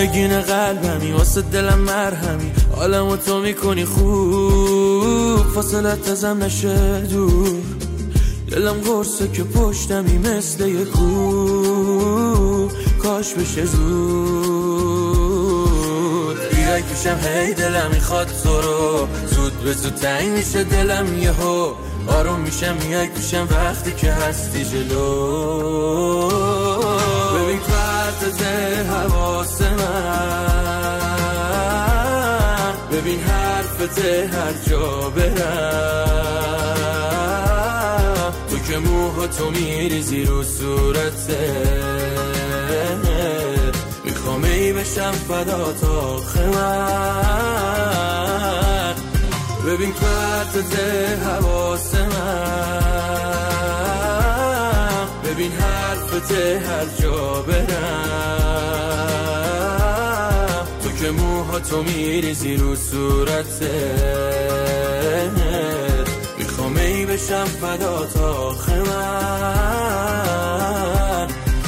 نگین قلبمی واسه دلم مرهمی، حالمو تو میکنی خوب، فاصلت ازم نشه دور، دلم قرصه که پشتمی مثل یه کوه، کاش بشه زود بیای پیشم، هی دلم میخواد تو رو، زود به زود تنگ میشه دلم یهو، آروم میشم میای پیشم وقتی که هستی جلو، ببین پرتز حواس من، ببین حرفت هر جا برم، تو که موها تو میریزی رو صورته، میخوام ای بشم فدا تا آخه من، ببین پرتز حواس من، ببین حرفت هر جا برم، تو که موها تو میریزی رو صورته، میخوام ای بشم فدا تا آخه من.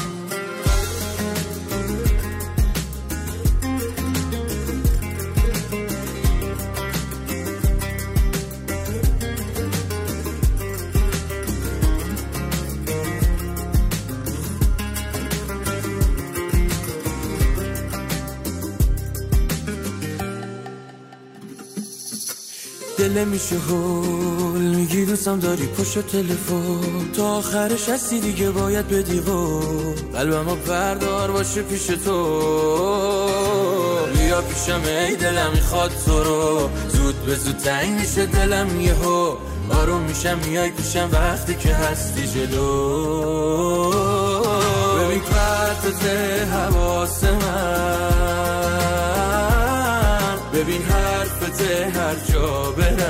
دل میشه هول میگی دوستم داری پشت تلفن، تا آخرش هستی دیگه باید بدی قول، قلبمو بردار باشه پیش تو، بیا پیشم ای دلم میخواد تو رو، زود به زود تنگ میشه دلم یهو، آروم میشم میای پیشم وقتی که هستی جلو، ببین پرتز حواس من، ببین حرفت هر جا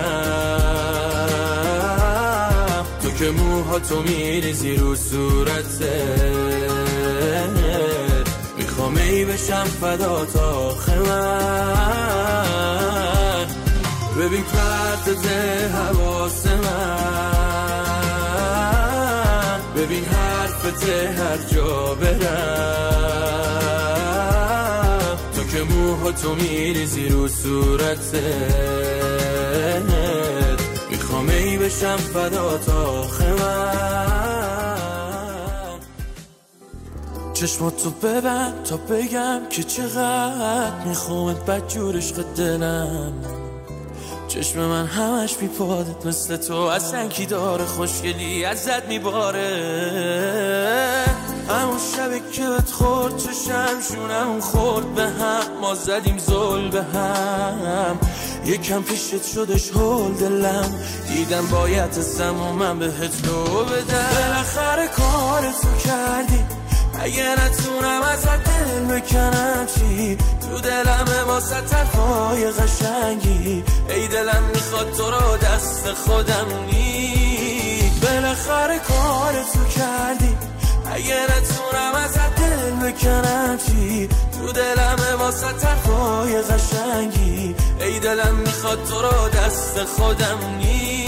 برم، تو که موها تو میریزی رو صورته، میخوام ای بشم فدا تا آخه من، ببین پرتز حواس من، ببین حرفت هر جا برم، تو که موها تو میریزی رو صورته، میخوام ای بشم فدا تا آخه من. چشماتو ببند تا بگم که چقدر میخوامت بدجور عشق دلم، چشم من همش میپادت مثل تو، اصلا کی داره خوشگلی ازت میباره، همون شبه که بهت خورد چشم شونمون خورد به هم، ما زدیم زل به هم، یکم پیشت شدش هول دلم، دیدم باید ازم و من بهت لو بدم، بالاخره کارتو کردی، اگه نتونم ازت دل بکنم چی، تو دلم واسه طرفای قشنگی، ای دلم میخواد تو رو دست خودم نی، بالاخره کارتو کردی، اگه نتونم ازت دل بکنم چی، تو دلم واسه طرفای قشنگی، ای دلم میخواد تو رو دست خودم نی.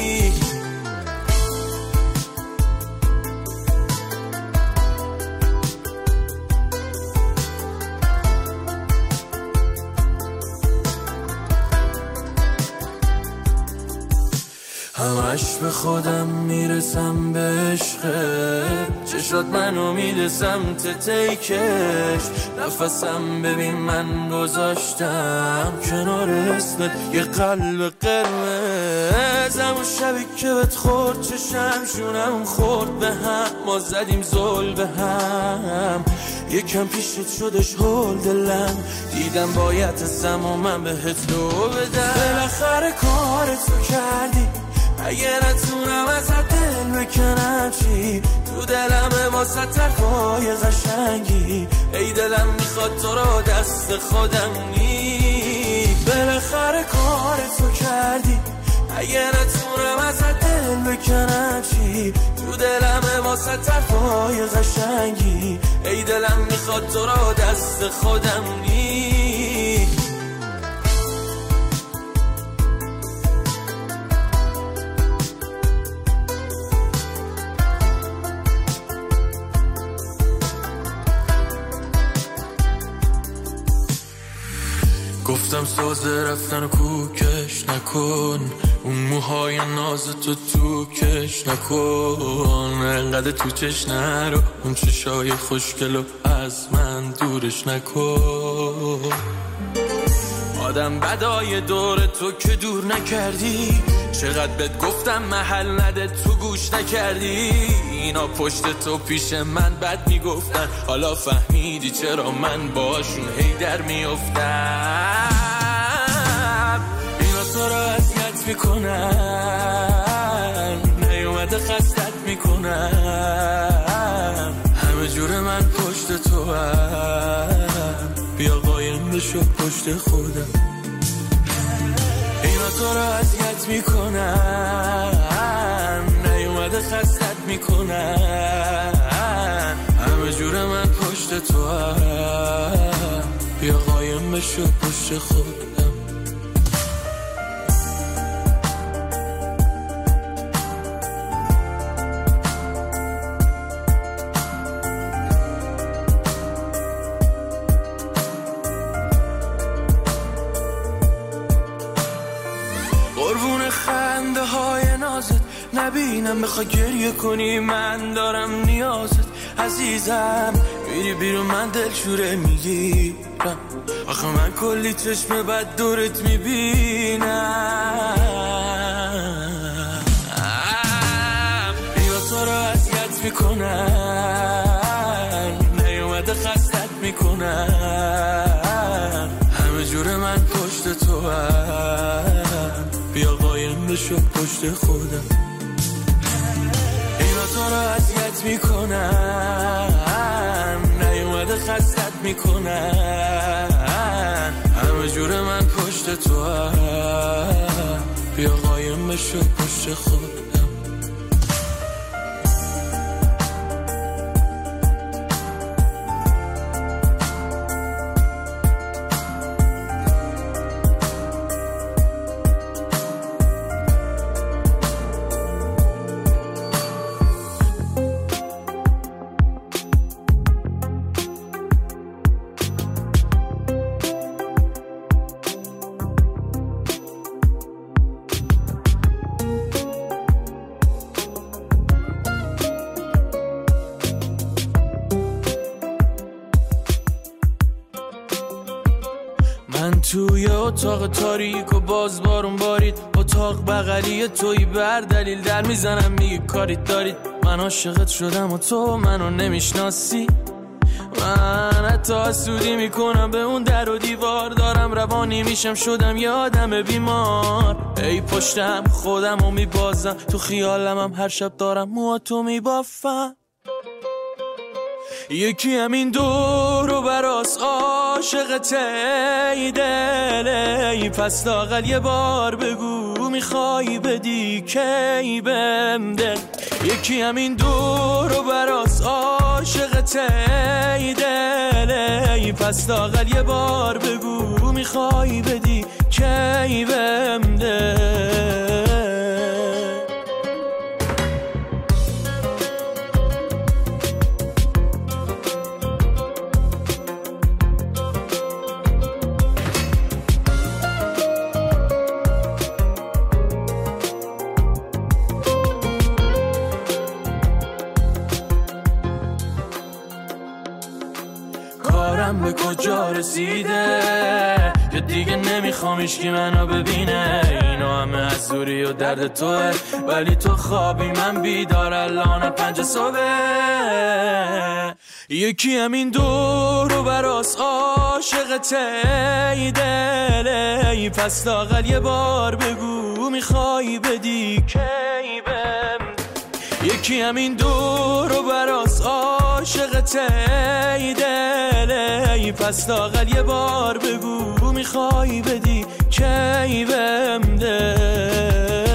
همش به خودم میرسم به عشقه، چشات منو میده سمت تیکش، نفسم ببین من گذاشتم کنار اسمت یه قلب قرمز، همون شبی که بهت خورد چشم شونم خورد به هم، ما زدیم زل به هم، یکم پیشت شدش هول دلم، دیدم باید ازم و من بهت لو بدم، بالاخره کارتو کردی، اگه نتونم ازت دل بکنم چی، تو دلم واسه طرفای قشنگی، ای دلم میخواد تو رو دست خودم نی، بالاخره کارتو کردی، اگه نتونم ازت دل بکنم چی، تو دلم واسه طرفای قشنگی، ای دلم میخواد تو رو دست خودم نی. دلم سازه رفتن و کوکش نکن، اون موهای ناز تو کش نکن، انقدر تو چش نرو، اون چشای خوشگلو از من دورش نکن. آدم بدای دور تو که دور نکردی، چقدر بهت گفتم محل نده تو گوش نکردی. اینا پشت تو پیش من بد میگفتن، حالا فهمیدی چرا من باشون هی در میافتم. اینا تو رو اذیت میکنن، نیومده خستت میکنن، همه جور من پشت تو هم، بیا قایم بشو پشت خودم. اینا تو رو اذیت میکنن، نیومده خستت میکنن، همه جور من پشت تو هم، بیا قایم بشو پشت خودم. خنده های نازت نبینم، بخوای گریه کنی من دارم نیازت. عزیزم میری بیرون من دلشوره میگیرم، آخه من کلی چشم بد دورت میبینم. بیا تو رو اذیت میکنن، نیومده خستت میکنن، همه جور من پشت تو هم، بیا قایم بشو پشت خودم. اینا تو رو اذیت میکنن، نیومده خستت میکنن، همه جور من پشت تو هم، بیا قایم بشو پشت خودم. من توی اتاق تاریک و باز بارون بارید، اتاق بغلی توی بر دلیل در میزنم میگی کاریت دارید. من عاشقت شدم و تو منو نمیشناسی، من حتی حسودی میکنم به اون در و دیوار، دارم روانی میشم شدم یه آدم بیمار. ای پشتم خودم و میبازم، تو خیالمم هر شب دارم موهاتو میبافم. یکی همین دور و براس عاشقت ای دل، ای پس لااقل یه بار بگو میخوای بدی کی بهم دل. یکی همین دور و براس عاشقت ای دل، ای پس لااقل یه بار بگو میخوای بدی کی بهم دل. به کجا رسیده یا دیگه نمیخوامیش که منو ببینه. اینا همه از دوری و درد توه، ولی تو خوابی من بیدار الان 5 صبح. یکی همین دور و براس عاشقت ای دل، ای پس لااقل یه بار بگو میخوای بدی کی بهم. یکی همین دور و براس عاشقت ای دل، ای پس لااقل یه بار بگو میخوای بدی کی بهم دل.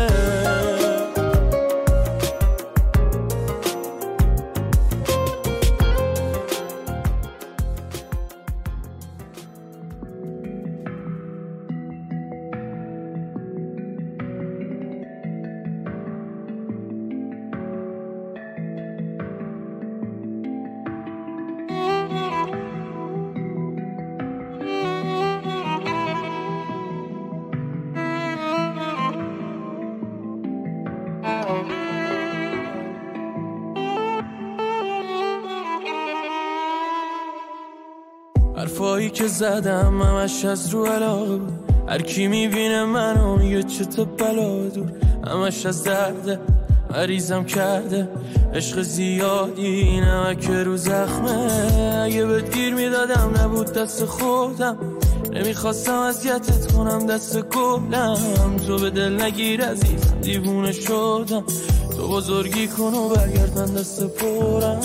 حرفایی که زدم همش از رو علاقه بود. هر کی میبینه منو میگه چه بلا دور، همش از درده مریضم کرده عشق زیادی نمک رو زخمه. اگه بهت گیر میدادم نبود دست خودم، نمیخواستم اذیتت کنم دست گلم. تو به دل نگیر عزیزم دیوونه شدم، تو بزرگی کن و برگرد من دست پرم.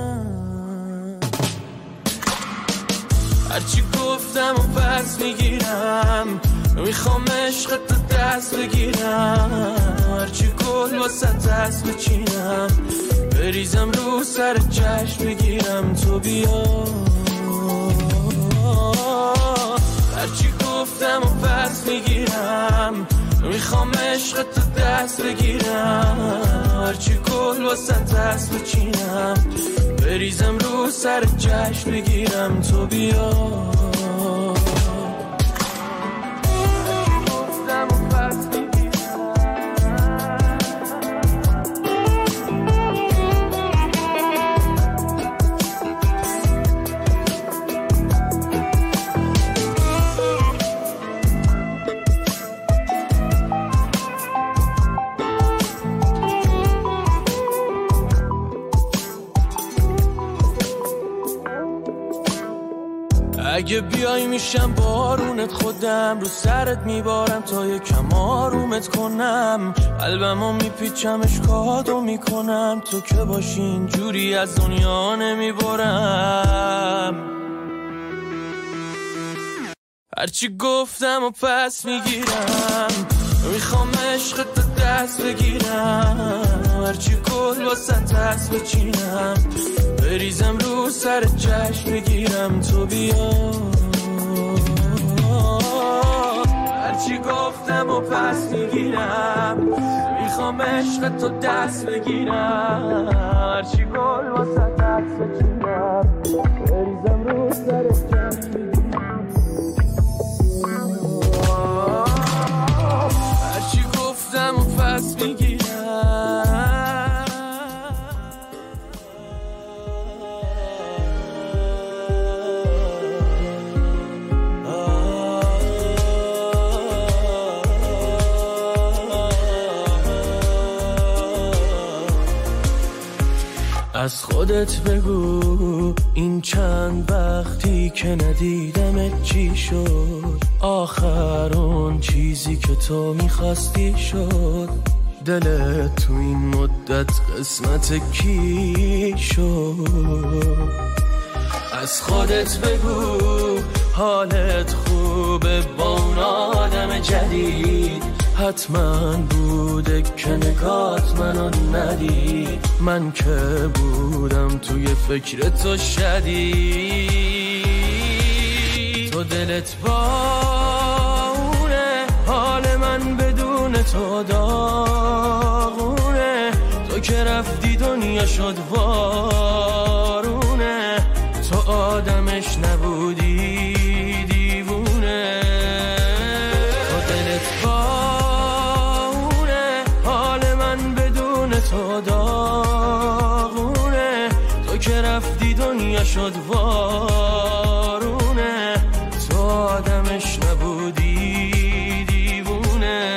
هرچی گفتم و پس میگیرم، میخوام عشق تو دست بگیرم. هرچی گل واسه دست بچینم، بریزم رو سر چشم بگیرم تو بیا. هرچی گفتم و پس میگیرم، میخوام عشق تو دست بگیرم. هرچی گل واسه دست بچینم، بریزم رو سر چشم بگیرم تو بیا. اگه بیای میشم بارونت، خودم رو سرت میبارم تا یکم آرومت کنم. قلبمو میپیچم اشکاتو میکنم، تو که باشی اینجوری از دنیا نمیبارم. هرچی گفتم و پس میگیرم، میخوام عشق تو دست بگیرم. هرچی گل واسه دست بچینم، بریزم رو سر چشم بگیرم تو بیا. هرچی گفتم و پس میگیرم، میخوام عشق تو دست بگیرم. هرچی گل واسه دست بچینم، بریزم رو سر چشم بگیرم. هرچی گفتم و پس میگیرم. از خودت بگو این چند وقتی که ندیدمت چی شد. آخر اون چیزی که تو میخواستی شد. دلت تو این مدت قسمت کی شد. از خودت بگو حالت خوبه با اون آدم جدید. حتما بوده که نگات منو ندید. من که بودم توی فکر تو شدید. تو دلت با اونه، حال من بدون تو داغونه. تو که رفتی دنیا شد وارونه. تو آدمش نبودی دیوونه. تو دلت با تو داغونه. تو که رفتی دنیا شد وارونه. تو آدمش نبودی دیوونه.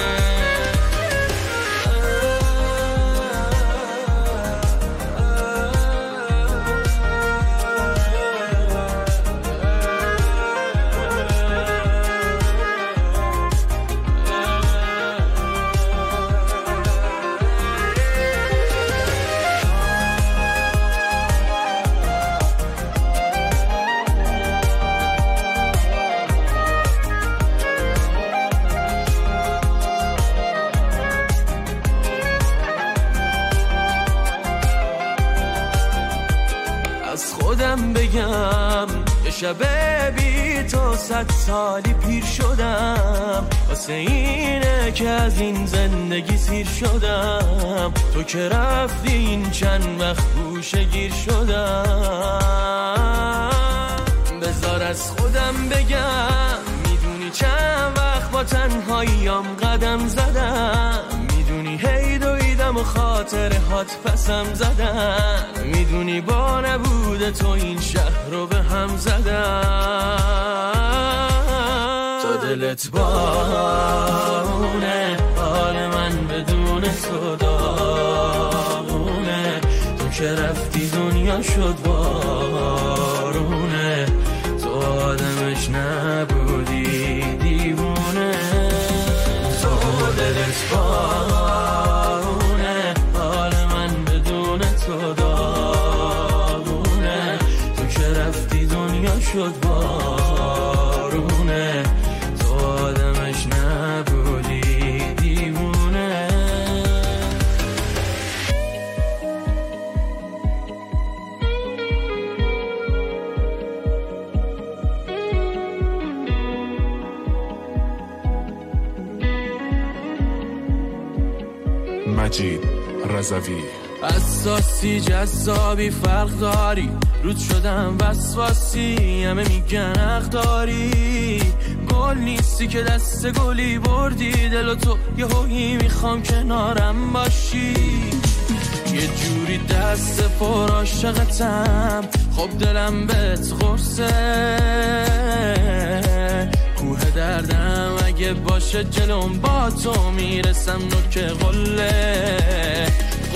بگم یه شب بی تو 100 سالی پیر شدم. واسه اینه که از این زندگی سیر شدم. تو که رفتی این چند وقت گوشه گیر شدم. بذار از خودم بگم، میدونی چند وقت با تنهاییام قدم زدم. میدونی هی دویدم و خاطر خاطر هات پسم زدن، میدونی با نبود تو این شهر رو به هم زدن. تا دلت بارونه، حال من بدون تو داغونه، تو که رفتی دنیا شد بارونه، تو آدمش نبودی دیوونه. تو دلت بارونه، حال من بدون تو داغونه، تو که رفتی دنیا شد بارونه، تو آدمش نبودی دیوونه. مجید رضوی. اساسی جذابی فرق داری، رود شدم وسواسی، همه میگن حق داری. گل نیستی که دست گلی بردی، دل تو یه هویی میخوام کنارم باشی. یه جوری دست پر عاشقتم، خب دلم بهت قرصه. کوه دردم اگه باشه جلوم با تو میرسم، نوک قله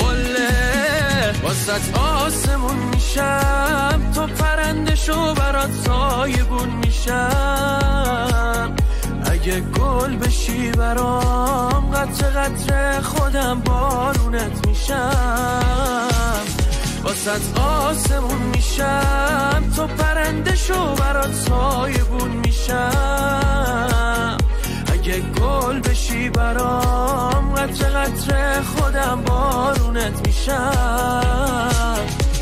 واسط آسمون میشم، تو پرنده شو برات سایبون میشم. اگه گل بشی برام، قطره قطره خودم بارونت میشم. واسط آسمون میشم، تو پرنده شو برات سایبون میشم. اگه گل بشی برام، قطره قطره خودم بارونت میشم.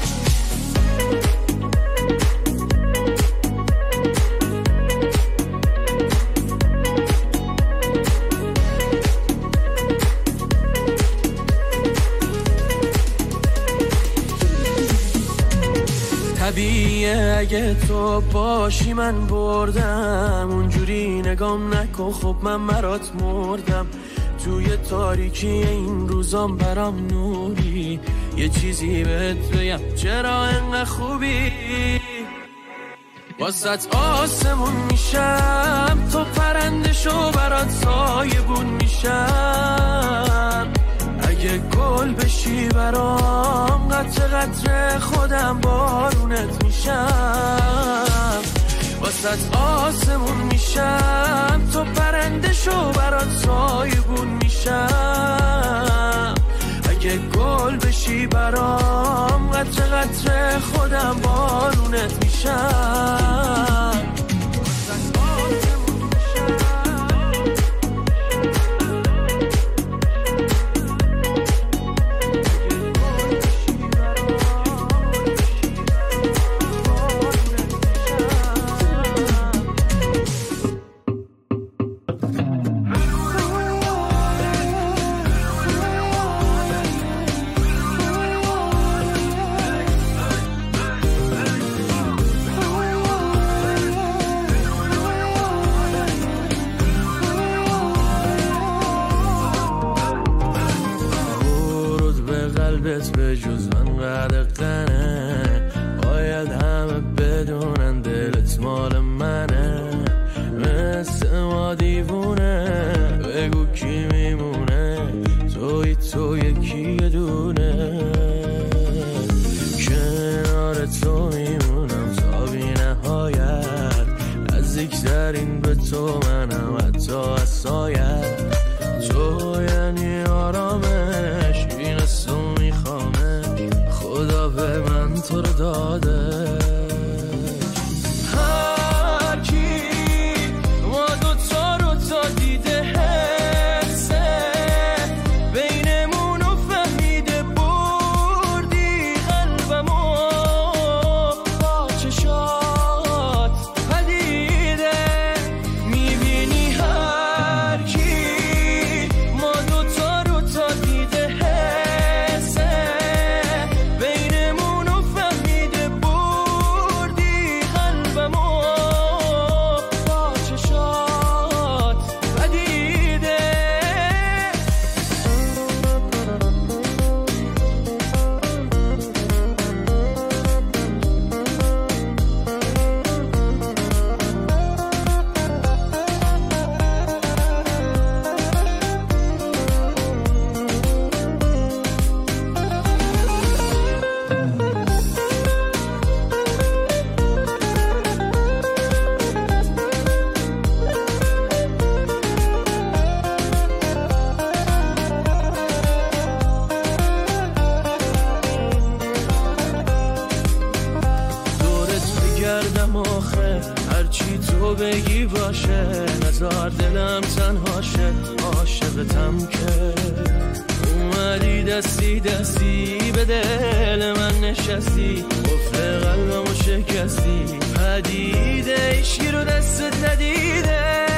طبیعیه اگه تو باشی من بردم، اونجوری نگام نکن خب من برات مردم. توی تاریکی این روزام برام نوری، یه چیزی بهت بگم چرا انقدر خوبی. واسط آسمون میشم، تو پرنده شو برات سایبون میشم. اگه گل بشی برام، قطره قطره خودم بارونت میشم. واسط آسمون میشم، تو پرنده شو برات سایبون میشم. اگه گل بشی برام، قطره قطره خودم بارونت میشم. به جز من قدقنه، باید همه بدونن دلت مال منه. مثل ما دیوونه، بگو کی میمونه، تو یکی دونه. کنار تو میمونم تا بی نهایت، نزدیکترین به تو منم حتی از سایت. تو یعنی آرامش، این تو میخوامه، خدا به من تو عاشقتم که اومدی دستی دستی به دل من نشستی، قفل قلبمو شکستی، پدیده عشقی رو دستت ندیده.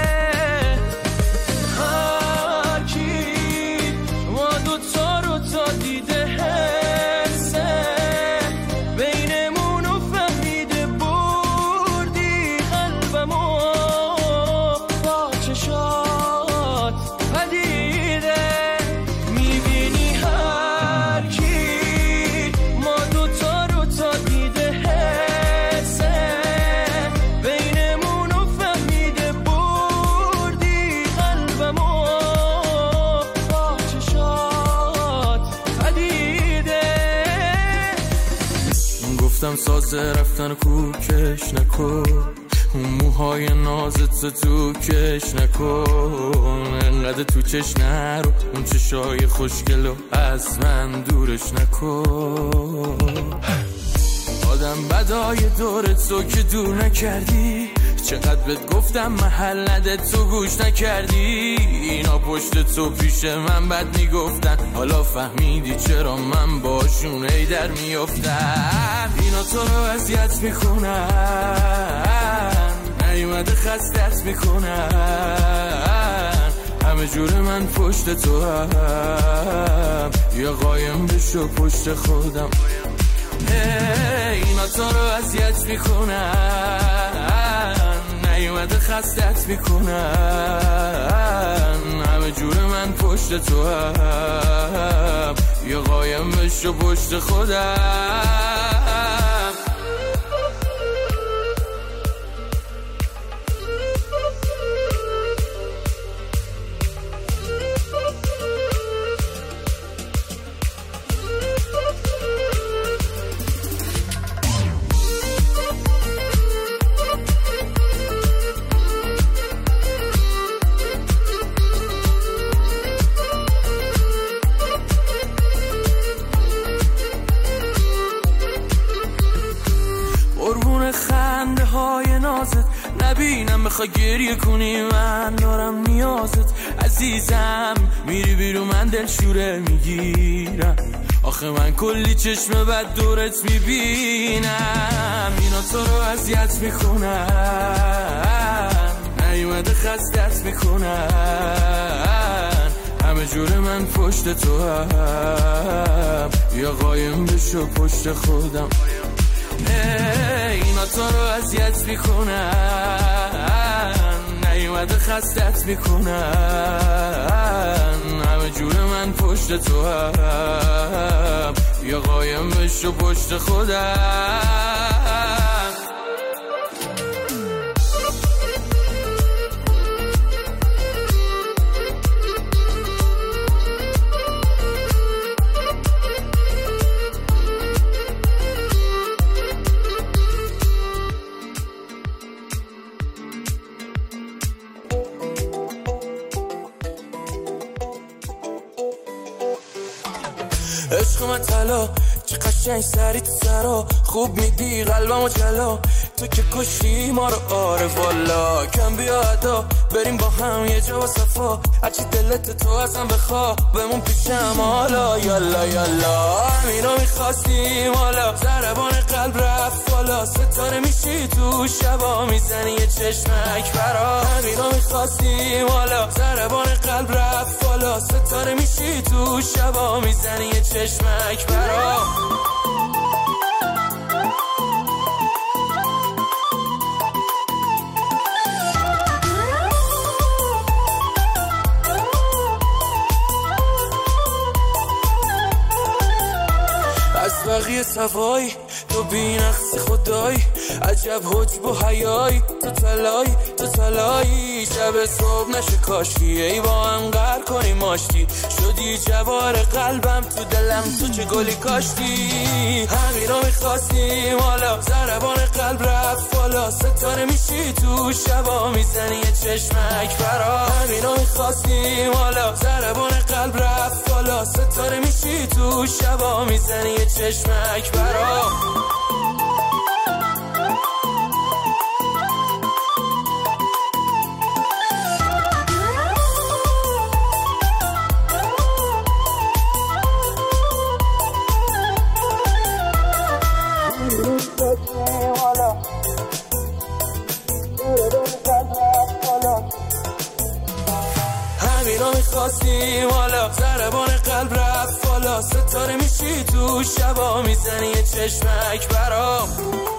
هر کی ما دوتا رو تا دیده حسه بینمونو فهمیده، بردی قلبمو با چشات پدیده. میبینی هر کی ما دوتا رو تا دیده حسه بینمونو فهمیده، بردی قلبمو با چشات پدیده. گفتم سازه رفتن کوکش نکن، اون موهای نازت تو کش نکن، انقدر تو چش نرو، اون چشای خوشگلو از من دورش نکن. آدم بدای دورت تو که دور نکردی، چقدر بهت گفتم محل نده تو گوش نکردی. اینا پشت تو پیش من بد میگفتن، حالا فهمیدی چرا من باشون ای در میافتم. اینا تو رو اذیت میکنن، نیومده خستت میکنن، همه جور من پشت تو هم، یا قایم بشو پشت خودم. اینا تو رو اذیت میکنن، نیومده خستت میکنن، همه جور من پشت تو هم، یا قایم بشو پشت خودم. خنده های نازت نبینم، بخوای گریه کنی من دارم نیازت. عزیزم میری بیرون من دلشوره میگیرم، آخه من کلی چشم بد دورت میبینم. اینا تو رو اذیت میکنن، نیومده خستت میکنن، همه جور من پشت تو هم، یا قایم بشو پشت خودم. اینا تو رو اذیت میکنن، نیومده خستت میکنن، همه جور من پشت تو هم، یا قایم بشو پشت خودم. عشق من طلا چه قشنگ سری تو سرا، خوب میدی قلبمو جلا، تو که کشتی ما رو آره والا. کم بیا ادا بریم با هم یه جا با صفا، هرچی دلت تو ازم بخوا بمون پیشم حالا. یالا یالا همینا میخواستیم حالا، ضربان قلب رفت بالا، ستاره میشی تو شبا میزنی یه چشمک برا. همینا میخواستیم حالا، ضربان قلب رفت بالا، ستاره میشی تو شبا میزنی یه چشمک برا. از بقیه صفایی تو بی‌نقص خدایی، عجب حجب و حیایی، تو تلایی شب صبح نشه کاشکی، ای با هم قهر کنیم آشتی، شدی جوار قلبم تو دلم تو چه گلی کاشتی. همین رو میخواستیم حالا، ضربان قلب رفت بالا، ستاره میشی تو شبا میزنی یه چشمک برا. همین رو میخواستیم حالا، ضربان قلب رفت بالا، ستاره میشی تو شبا میزنی یه چشمک برا. میخواستیم حالا ضربان قلب رفت بالا ستاره میشی تو شبا میزنی یه چشمک برام